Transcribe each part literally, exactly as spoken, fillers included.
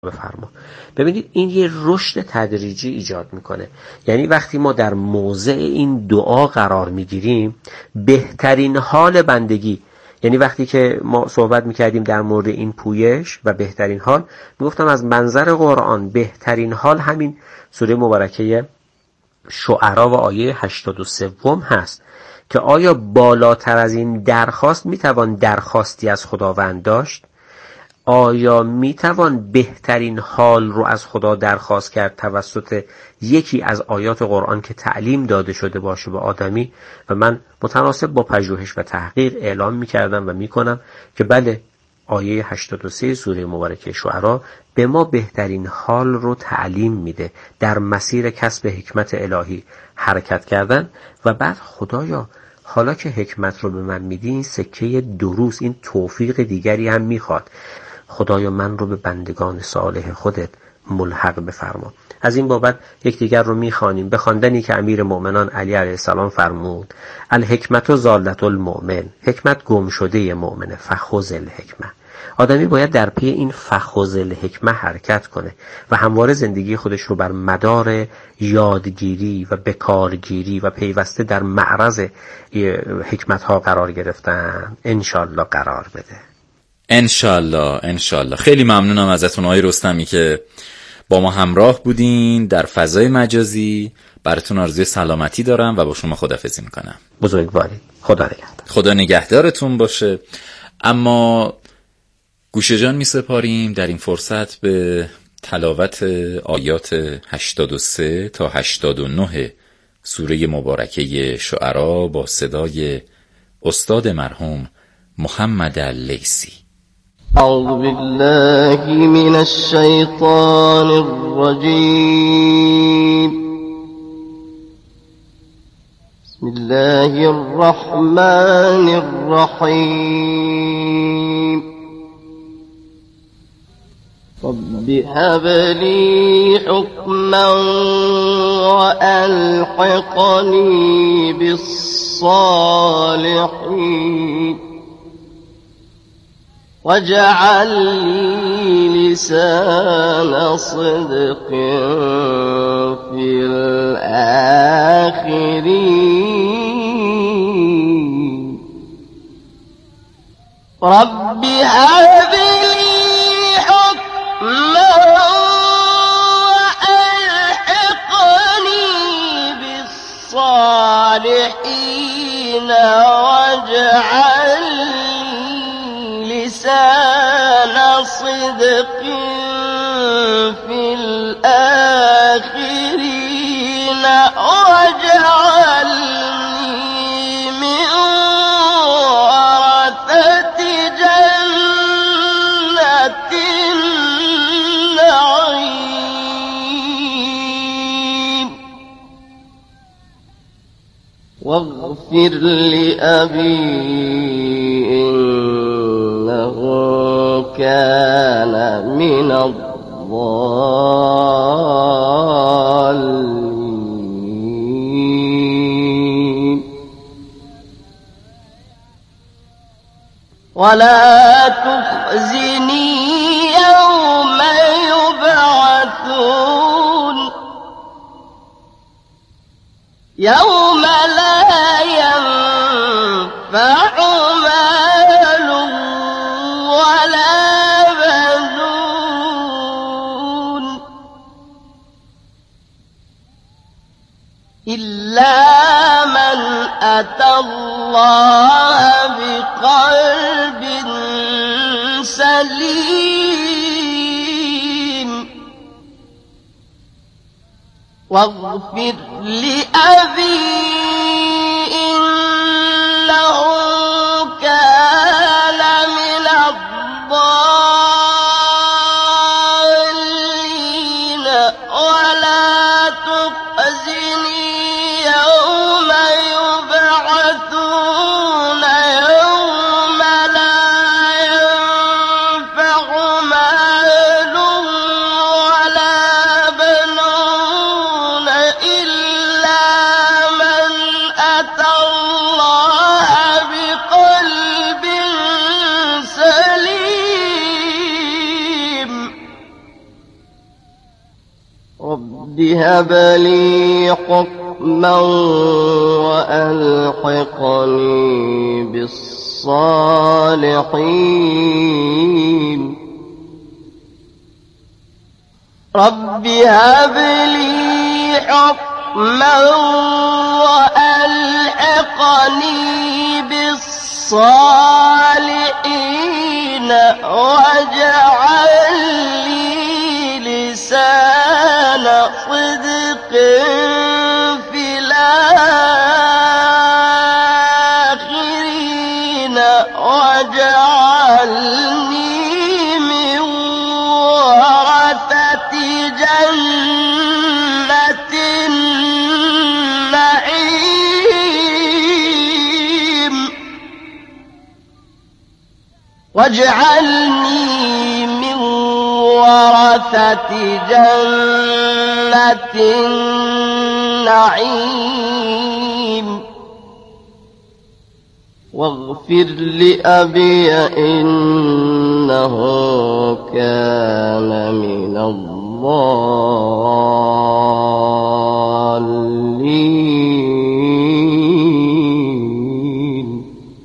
بفرما. ببینید این یه رشد تدریجی ایجاد میکنه. یعنی وقتی ما در موضع این دعا قرار میگیریم، بهترین حال بندگی، یعنی وقتی که ما صحبت میکردیم در مورد این پویش و بهترین حال، میگفتم از منظر قرآن بهترین حال همین سوره مبارکه شعرا و آیه هشتاد و سه هست که آیا بالاتر از این درخواست میتوان درخواستی از خداوند داشت؟ آیا میتوان بهترین حال رو از خدا درخواست کرد توسط یکی از آیات قرآن که تعلیم داده شده باشه به آدمی؟ و من متناسب با پژوهش و تحقیق اعلام میکردم و میکنم که بله، آیه هشتاد و سه سوره مبارکه شعرا به ما بهترین حال رو تعلیم میده، در مسیر کسب حکمت الهی حرکت کردن. و بعد خدایا حالا که حکمت رو به من میدی، این سکه دروس، این توفیق دیگری هم میخواد. خدایا من رو به بندگان صالح خودت ملحق بفرما. از این بابت یکدیگر رو میخوانیم به خواندنی که امیر مؤمنان علی علیه السلام فرمود: الحکمت و ضالت المؤمن، حکمت گم شده مؤمنه، فخذ الحکمه. آدمی باید در پی این فخذ الحکمه حرکت کنه و همواره زندگی خودش رو بر مدار یادگیری و بکارگیری و پیوسته در معرض حکمت ها قرار گرفتن انشالله قرار بده. انشالله انشالله. خیلی ممنونم ازتون آقای رستمی که با ما همراه بودین در فضای مجازی. براتون آرزوی سلامتی دارم و با شما خداحافظی میکنم. بزرگواری. خدا نگهدار. خدا نگهدارتون باشه. اما گوش جان می سپاریم در این فرصت به تلاوت آیات هشتاد و سه تا هشتاد و نه سوره مبارکه شعرا با صدای استاد مرحوم محمد اللیثی. اعوذ بالله من الشیطان الرجیم. بسم الله الرحمن الرحیم. رب هب لي حكما وألحقني بالصالحين واجعل لي لسان صدق في الآخرين. رب هب لي وألحقني بالصالحين واجعل لسان صدق في الآخرين واجعلني من ورثة جنة النعيم. واغفر لأبي إنه كان من الضالين. ولا تخزني يوم يبعثون يوم لا ينفع مال ولا بنون إلا من أتى الله بقلب سليم. واغفر لأبي إنه كان من الضالين. ولا تخزني يوم يبعثون يوم لا ينفع مال ولا بنون إلا من رب هب لي حكما وألحقني بالصالحين رب هب لي حكما وألحقني بالصالحين واجعل لي لسان صدق في الآخرين واجعلني من ورثة جنة النعيم واجعلني من ورثة جنة النعيم واغفر لأبي إنه كان من الضالين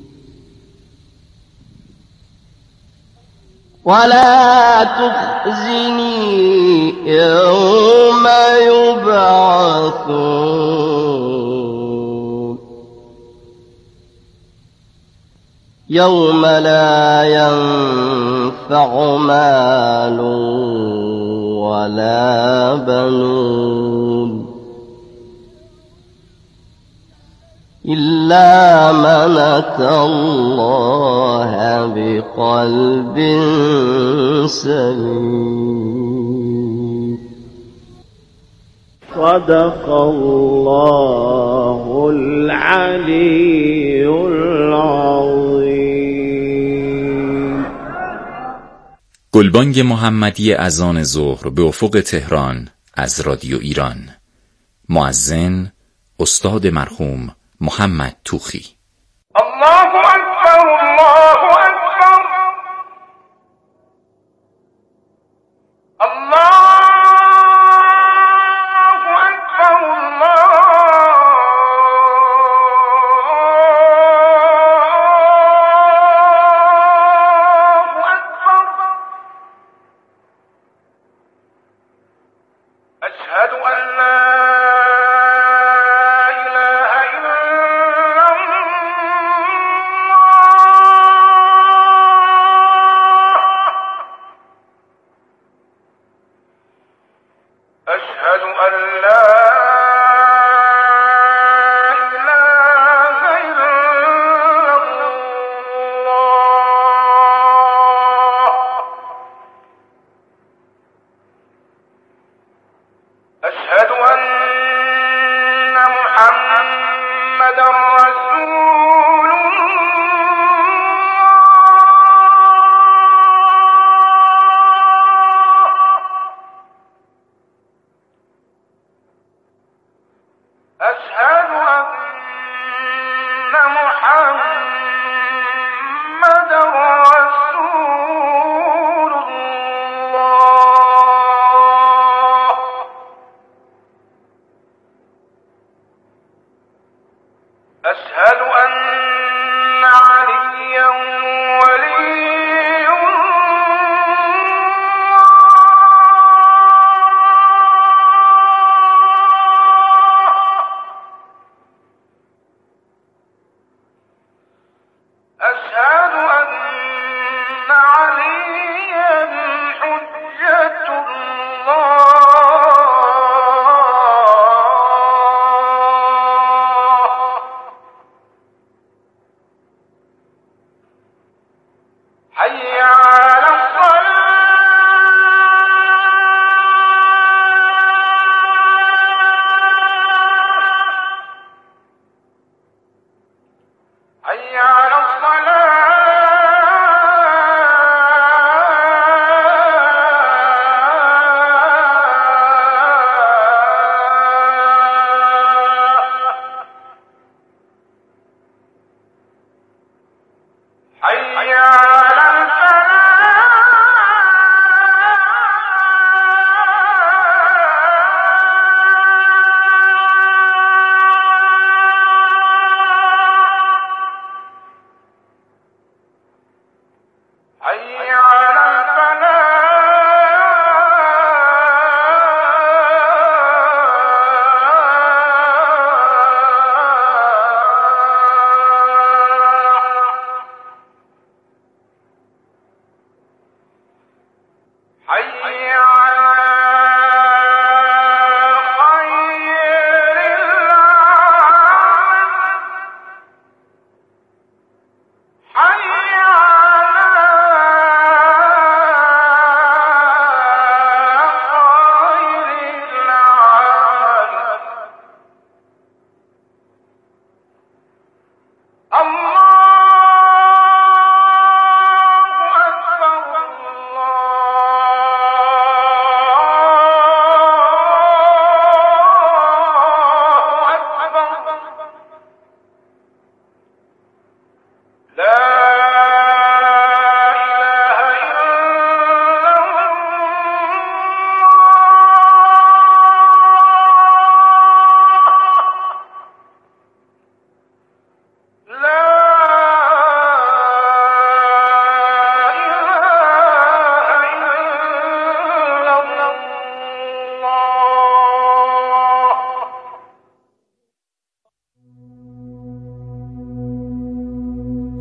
ولا تخزني يوم يبعثون يوم لا ينفع مال ولا بنون إلا من أتى الله بقلب سليم صدق الله العلي العظيم. گلبانگ محمدی اذان ظهر به افق تهران از رادیو ایران. مؤذن استاد مرحوم محمد توخی. الله اکبر الله اکبر الله اکبر الله اکبر اشهد ان لا أشهد أن لا إله إلا الله أشهد أن محمدا رسول الله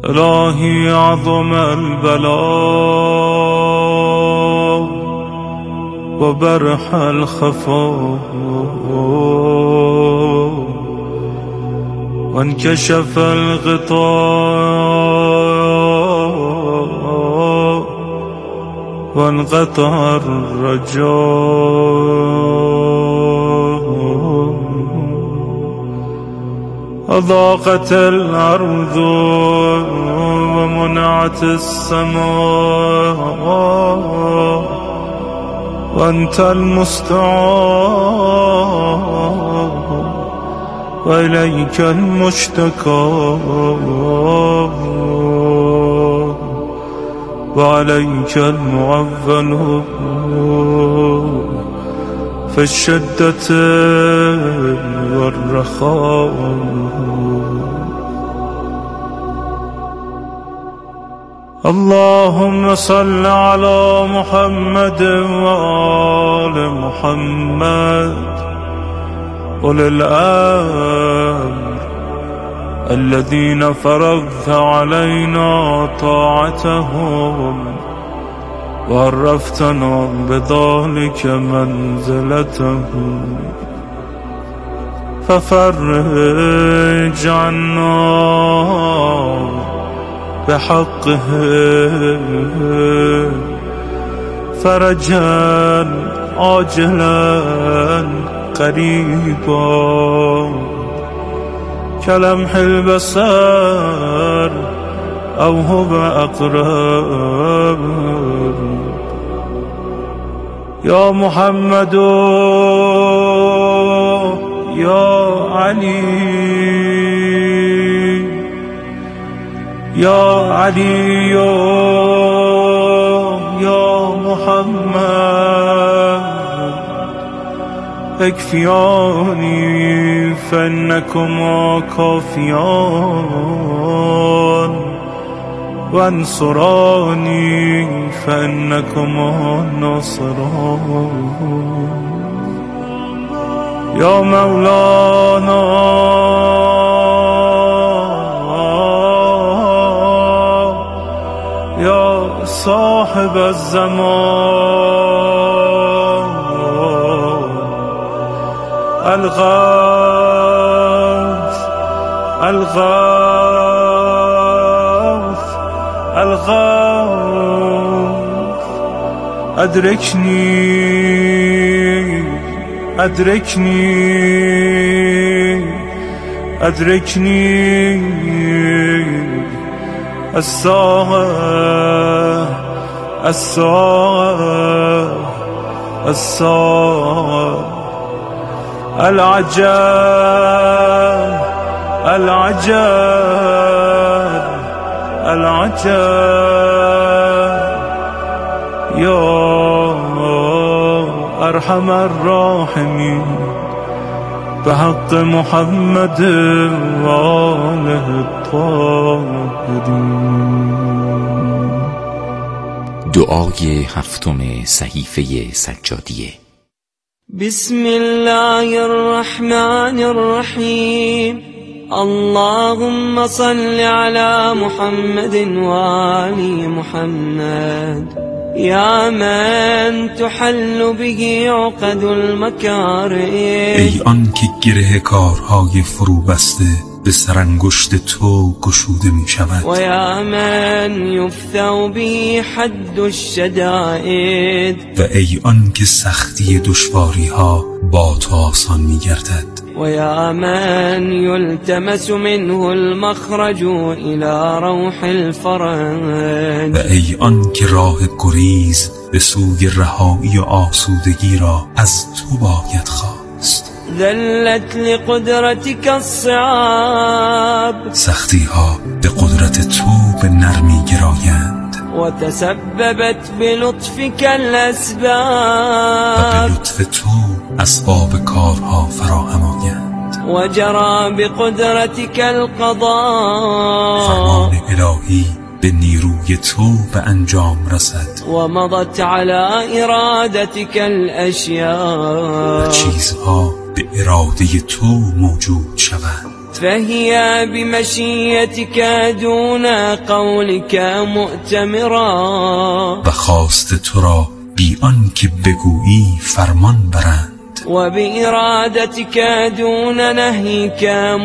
الهی عظم البلاء و برح الخفا و انکشف الغطاء و انقطع الرجاء أضاقت الأرض ومنعت السماء وأنت المستعان وإليك المشتكى وعليك المعول في الشدة والرخاء. اللهم صل على محمد وآل محمد أولي الأمر الذين فرضت علينا طاعتهم وعرفتنا بذلك منزلتهم ففرج عنا بحقه فرجا عاجلا قريبا كلمح البصر أو هو أقرب. يا محمد يا علي يا علي يا محمد اكفياني فإنكما كافيان وانصراني فإنكما ناصران. يا مولانا يا صاحب الزمان الغوث الغوث الغوث أدركني أدركني أدركني الساعة الساعة الساعة العجب العجب العجب. يا أرحم الراحمين بحق محمد وآله الطاهرين. دعای هفتم صحیفه سجادیه. بسم الله الرحمن الرحيم. اللهم صل على محمد وآل محمد يا من تحل به عقد المكارم. ای آن که گره کارهای فرو بسته به سرانگشت تو گشوده می شود. و یا من یفتو به حد الشدائد. و ای آن که سختی دشواری ها با تو آسان می گردد. و یا من یلتمس منه المخرج الى روح الفرج. و ای آن که راه گریز به سوی رهایی و آسودگی را از تو باید خواست. ذلت لقدرتك الصعاب. سختی ها به قدرت تو به نرمی گرایند. و تسببت بلطفك الاسباب. و به لطف تو اسباب کارها فراهم آیند. و جرى بقدرتك القضاء. فرمان الهی به نیروی تو به انجام رسد. و مضت على ارادتك الاشیاء. و چیزها به اراده تو موجود شوند. فهي بمشيتك دون قولك مؤتمرا و خواست تو را بی آن که بگویی فرمان برند و بإرادتك دون نهیك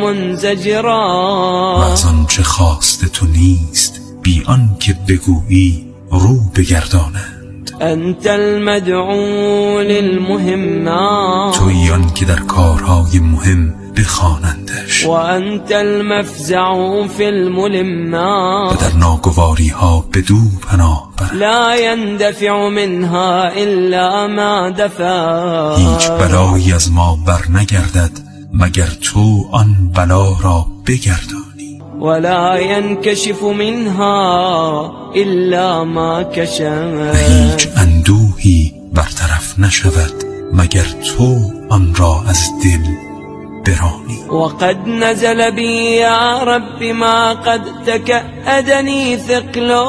منزجرا و از آنچه خواست تو نیست بی آن که بگویی رو بگردانند. انت المدعو للمهمات تویی آن که در کارهای مهم بخوانندش و انت المفزع فی الملمات و در ناگواری ها بدو پناه بر. لا يندفع منها الا ما دفع هیچ بلایی از ما بر نگردد مگر تو آن بلا را بگردانی. ولا ينكشف منها الا ما كشف و هیچ اندوهی برطرف نشود مگر تو آن را از دل برانی. وقد نزل بي يا رب ما قد تكأدني ثقلا.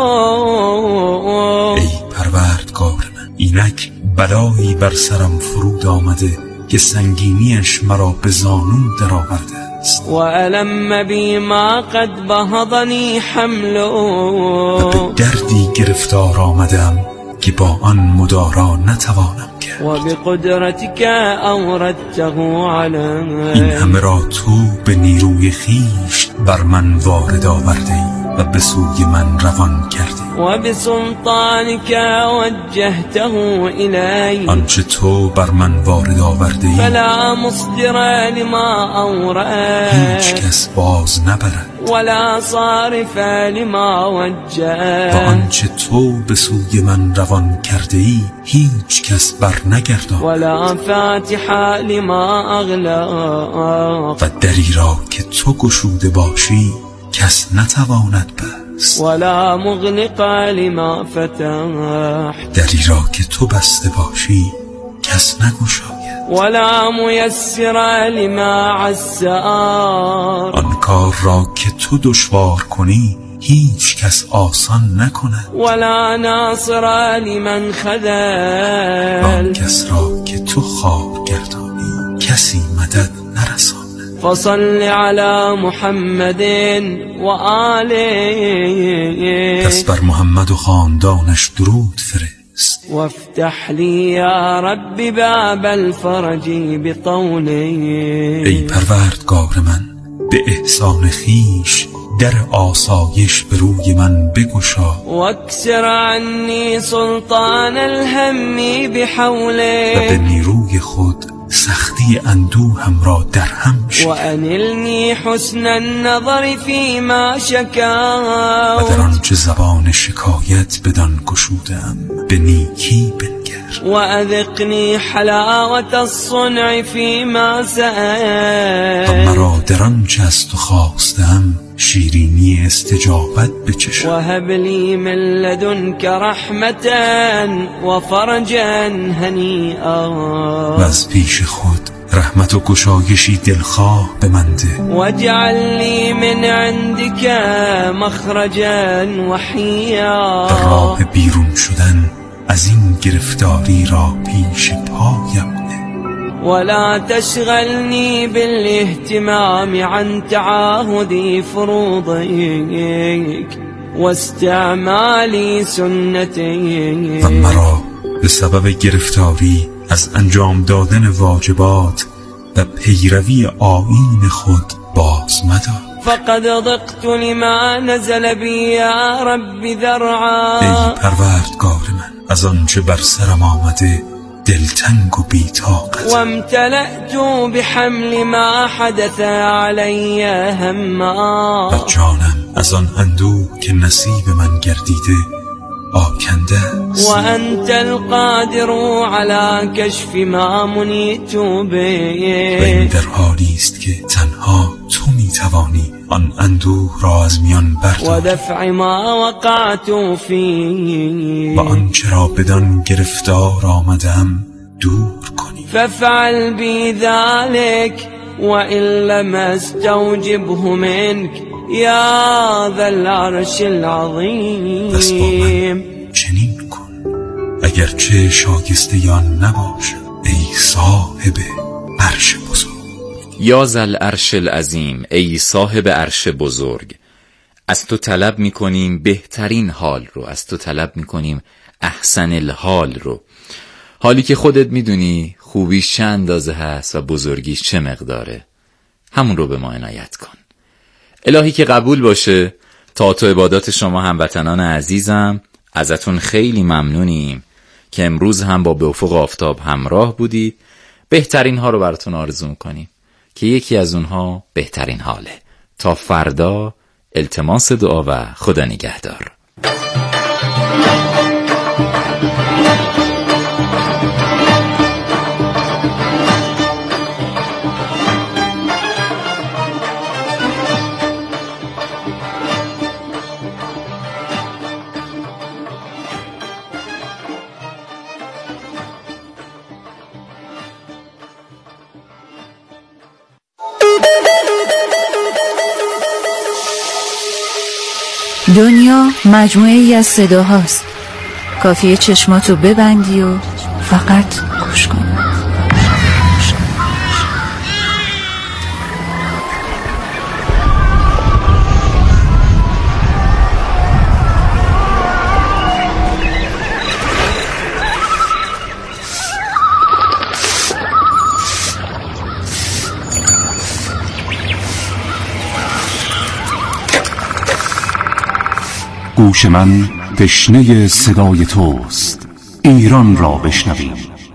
ای پروردگار من، اینک بلایی بر سرم فرود آمده که سنگینیش مرا به زانو در آورده است. و الم بی ما قد بهضنی حملا. و به دردی گرفتار آمدم که با آن مدارا نتوانم کرد. و بقدرتك اوردته علی. این همه را تو به نیروی خیش بر من وارد آورده ای و به سوی من روان کردی. و بسلطانك وجهته الی. آنچه تو بر من وارد آورده ای فلا مصدر لما اورد. هیچ کس باز نبرد. ولا صارف لما وجه. و آنچه تو به سوی من روان کرده ای هیچ کس بر نگرداند. ولا فاتح لما اغلق. و دری را که تو گشوده باشی کس نتواند بست. ولا مغلق لما فتح. دری را که تو بسته باشی کس نگشاید. ولا میسر لما عسر. آن کار را که تو دشوار کنی هیچ کس آسان نکند. ولا ناصر لمن خذل. آن کس را که تو خوار گردانی کسی مدد نرساند. فصل على محمد و آله. پس بر محمد و خاندانش درود فرست. وافتح لي يا رب باب الفرج بطوله. ای پروردگار من، به احسان خیش در آسایش به روی من بگشا. واکسر عنی سلطان الهم بحوله. و به نیروی خود سختی اندوهم را در هم شکن. و انلنی حسن النظر فيما شکا. و در آنچه زبان شکایت بدان گشودم به نیکی بنگر. و اذقنی حلاوت الصنع فيما سأل. و مرا در آنچه از تو خواستم شیرینی استجابت بچشم. و هب لی من لدنک رحمتا و فرجا هنیئا. و از پیش خود رحمت و گشایشی دلخواه به من ده. واجعل لی من عندک مخرجا وحیا. در راه بیرون شدن از این گرفتاری را پیش پایم نه. ولا تشغلني بالاهتمام عن تعاهد فروضك واستعمال سنتك. و مرا به سبب گرفتاری از انجام دادن واجبات و پیروی آیین خود باز مدار. فقد ضقت لما نزل بي يا رب ذرعا. ای پروردگار من، از آنچه بر سرم آمده دلتنگ و بی‌طاقت. و امتلأت بحمل ما حدث علی هما. و جانم از آن اندوه که نصیب من گردیده آکنده است. و انت القادر علی کشف ما منیت به. و این در حالی است که تنها تو میتوانی آن اندوه را از میان برداری و دفع ما وقعت فی. و آنچه را بدان گرفتار آمدم دور کنی. فافعل بی ذلك وإن لم استوجبه منك یا ذا العرش العظیم. پس با من چنین کن اگرچه شایسته یا نباشم ای صاحب عرش بزرگ. یا ذل عرش العظیم، ای صاحب عرش بزرگ، از تو طلب میکنیم بهترین حال رو، از تو طلب میکنیم احسن الحال رو، حالی که خودت میدونی خوبیش چه اندازه هست و بزرگیش چه مقداره. همون رو به ما عنایت کن الهی که قبول باشه. تا تو عبادات شما هموطنان عزیزم، ازتون خیلی ممنونیم که امروز هم با به افق آفتاب همراه بودید. بهترین ها رو براتون آرزو میکنیم که یکی از اونها بهترین حاله. تا فردا، التماس دعا و خدا نگهدار. دنیا مجموعه ای از صداهاست. کافیه چشماتو ببندی و فقط گوش کن. گوش من تشنه صدای توست، ایران را بشنویم.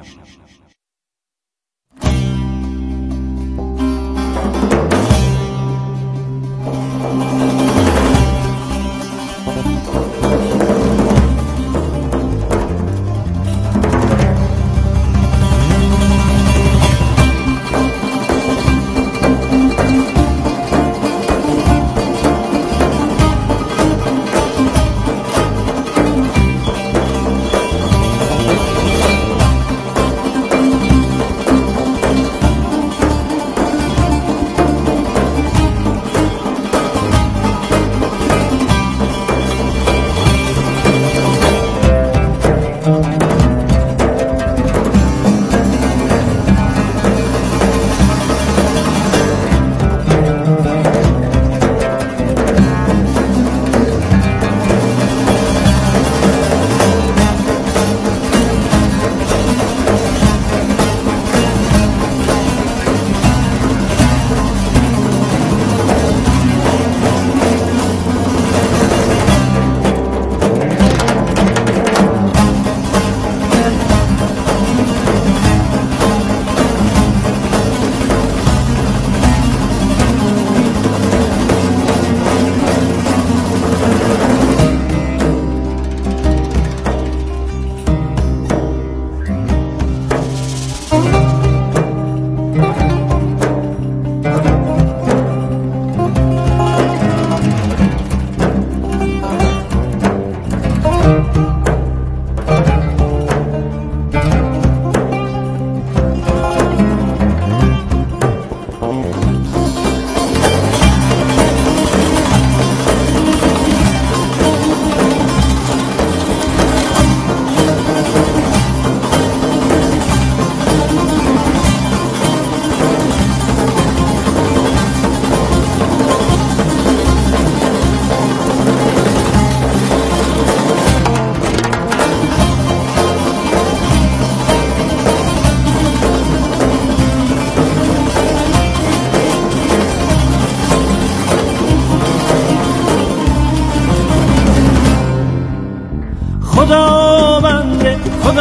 خداوند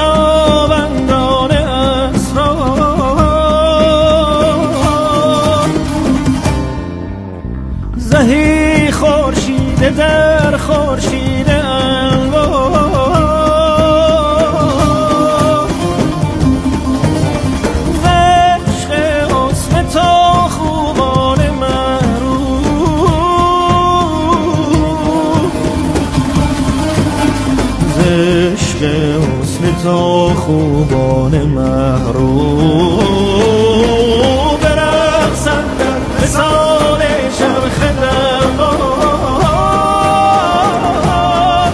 خداوندان اسرار، زهی خورشید در خورشید انوار، و عشق حسن تا خوبان معروف، عشق حسن تا خوبان محروم، برقصند در مثال چرخ دوار،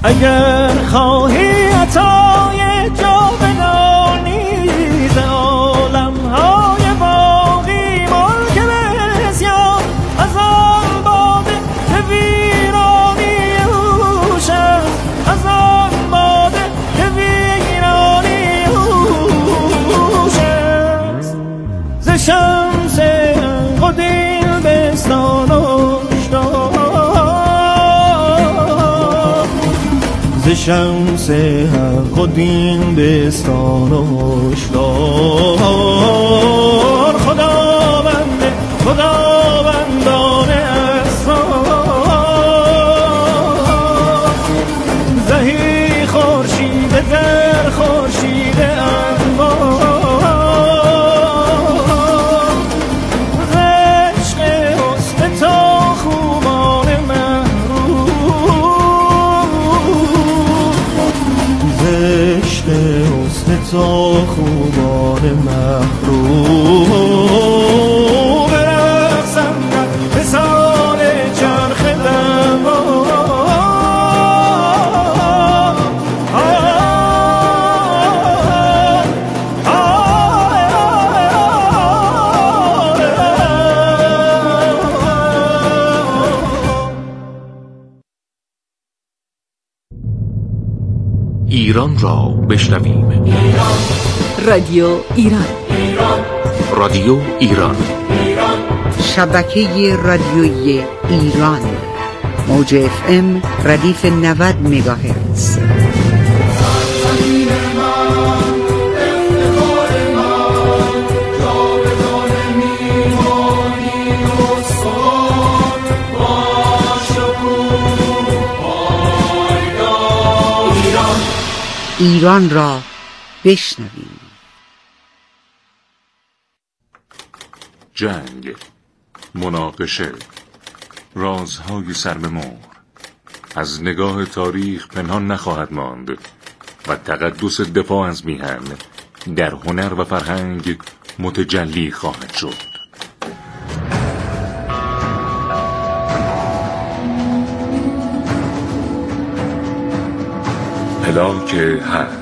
اگر خواهی عطای جاودانی ز عالم‌های باقی ملک بسیار از آن باده که ویرانی اوش است، از آن باده که ویرانی اوش است. ز شمس قدیم بستان ز شمس حق و دین بستان و هشدار خداوند خداوندان اسرار زهی خورشید در خورشید انوار ز عشق حسن تا خوبان عشق حسن تا خوبان محروم برقصند به سان چرخ دوار. ایران را بشنویم. رادیو ایران. رادیو ایران. شبکه رادیویی ایران. موج اف ام ردیف نود مگاهرتز. ایران را بشنویم. جنگ، مناقشه، رازهای سر به مهر از نگاه تاریخ پنهان نخواهد ماند و تقدس دفاع از میهن در هنر و فرهنگ متجلی خواهد شد. هلاک حق